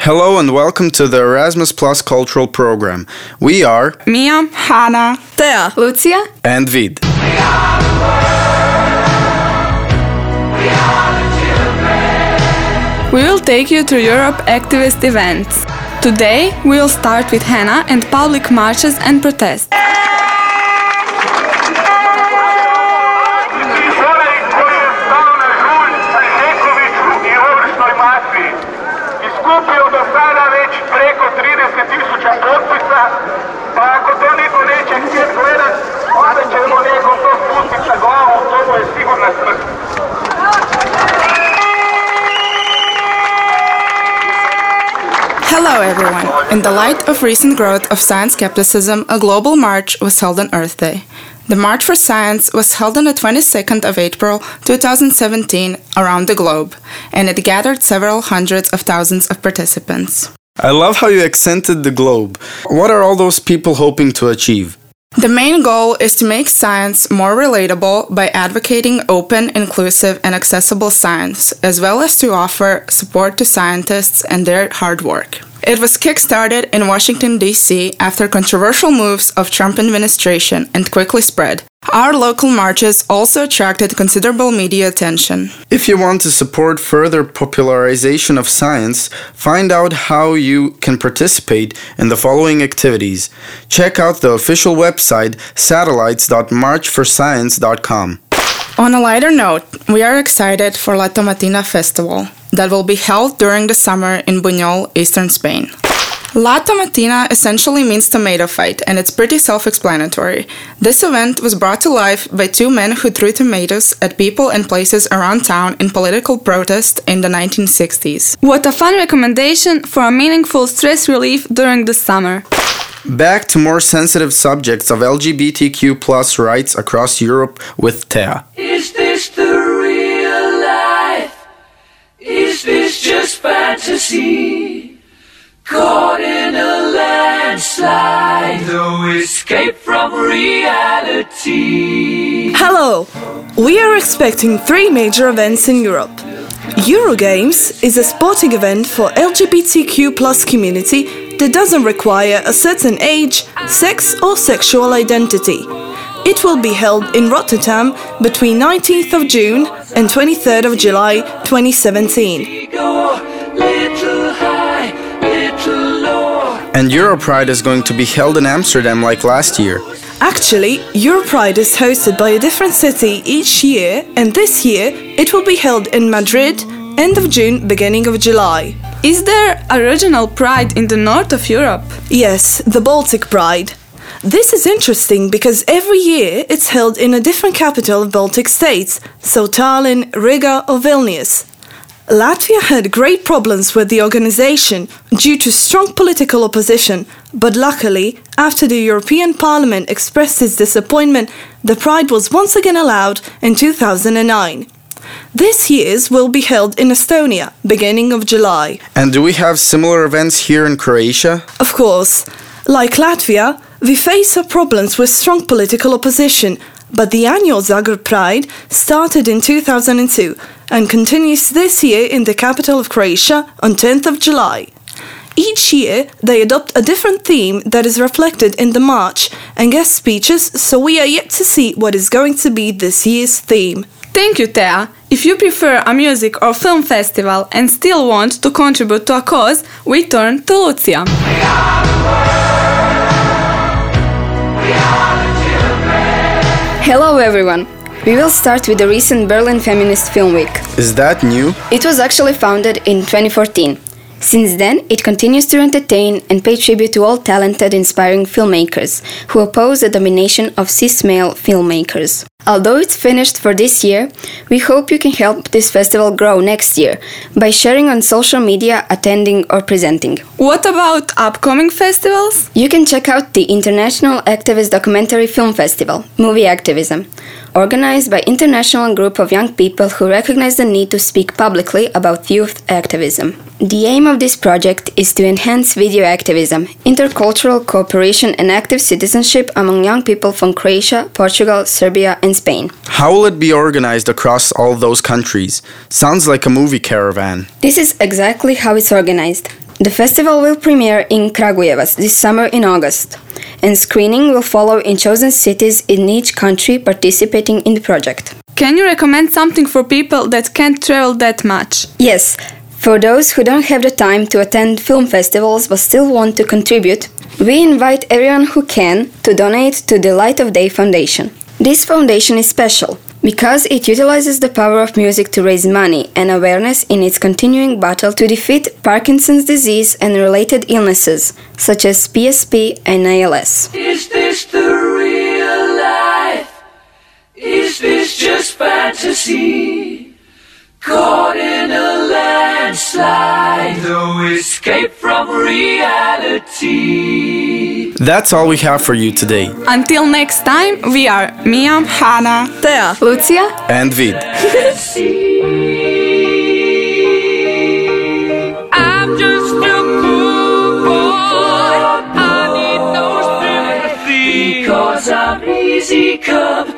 Hello and welcome to the Erasmus Plus Cultural Program. We are Mia, Hana, Thea, Lucia, and Vid. We will take you through Europe activist events. Today, we will start with henna and public marches and protests. Skupio do sada već preko 30.000 potpisa, pa ako to niko neće htjet gledat, onda ćemo nekom to spustit na glavu, to je sigurna smrt. Hello everyone! In the light of recent growth of science skepticism, a global march was held on Earth Day. The March for Science was held on the 22nd of April 2017 around the globe, and it gathered several hundreds of thousands of participants. I love how you accented the globe. What are all those people hoping to achieve? The main goal is to make science more relatable by advocating open, inclusive, and accessible science, as well as to offer support to scientists and their hard work. It was kick-started in Washington, D.C. after controversial moves of Trump administration and quickly spread. Our local marches also attracted considerable media attention. If you want to support further popularization of science, find out how you can participate in the following activities. Check out the official website satellites.marchforscience.com. On a lighter note, we are excited for La Tomatina Festival that will be held during the summer in Buñol, eastern Spain. La Tomatina essentially means tomato fight, and it's pretty self-explanatory. This event was brought to life by two men who threw tomatoes at people and places around town in political protest in the 1960s. What a fun recommendation for a meaningful stress relief during the summer. Back to more sensitive subjects of LGBTQ+ rights across Europe with Thea. Is this the real life? Is this just fantasy? Caught in a landslide, no escape from reality. Hello! We are expecting 3 major events in Europe. Eurogames is a sporting event for LGBTQ+ community that doesn't require a certain age, sex or sexual identity. It will be held in Rotterdam between 19th of June and 23rd of July 2017. And Europride is going to be held in Amsterdam like last year. Actually, Europride is hosted by a different city each year, and this year it will be held in Madrid, end of June, beginning of July. Is there a regional pride in the north of Europe? Yes, the Baltic Pride. This is interesting because every year it's held in a different capital of Baltic states, so Tallinn, Riga or Vilnius. Latvia had great problems with the organization due to strong political opposition, but luckily, after the European Parliament expressed its disappointment, the Pride was once again allowed in 2009. This year's will be held in Estonia, beginning of July. And do we have similar events here in Croatia? Of course. Like Latvia, we face problems with strong political opposition, but the annual Zagreb Pride started in 2002 and continues this year in the capital of Croatia on 10th of July. Each year, they adopt a different theme that is reflected in the march and guest speeches, so we are yet to see what is going to be this year's theme. Thank you, Thea. If you prefer a music or film festival and still want to contribute to a cause, we turn to Lucia. Hello everyone! We will start with the recent Berlin Feminist Film Week. Is that new? It was actually founded in 2014. Since then, it continues to entertain and pay tribute to all talented, inspiring filmmakers who oppose the domination of cis-male filmmakers. Although it's finished for this year, we hope you can help this festival grow next year by sharing on social media, attending or presenting. What about upcoming festivals? You can check out the International Activist Documentary Film Festival, Movie Activism, organized by an international group of young people who recognize the need to speak publicly about youth activism. The aim of this project is to enhance video activism, intercultural cooperation and active citizenship among young people from Croatia, Portugal, Serbia and Spain. How will it be organized across all those countries? Sounds like a movie caravan. This is exactly how it's organized. The festival will premiere in Kragujevac this summer in August, and screening will follow in chosen cities in each country participating in the project. Can you recommend something for people that can't travel that much? Yes, for those who don't have the time to attend film festivals but still want to contribute, we invite everyone who can to donate to the Light of Day Foundation. This foundation is special because it utilizes the power of music to raise money and awareness in its continuing battle to defeat Parkinson's disease and related illnesses such as PSP and ALS. Is this the real life? Is this just fantasy? Caught in a landslide, no escape from reality. That's all we have for you today. Until next time, we are Mia, Hannah, Thea, Lucia? And Vid. I'm just a cool boy. I need no sympathy because I'm easy come,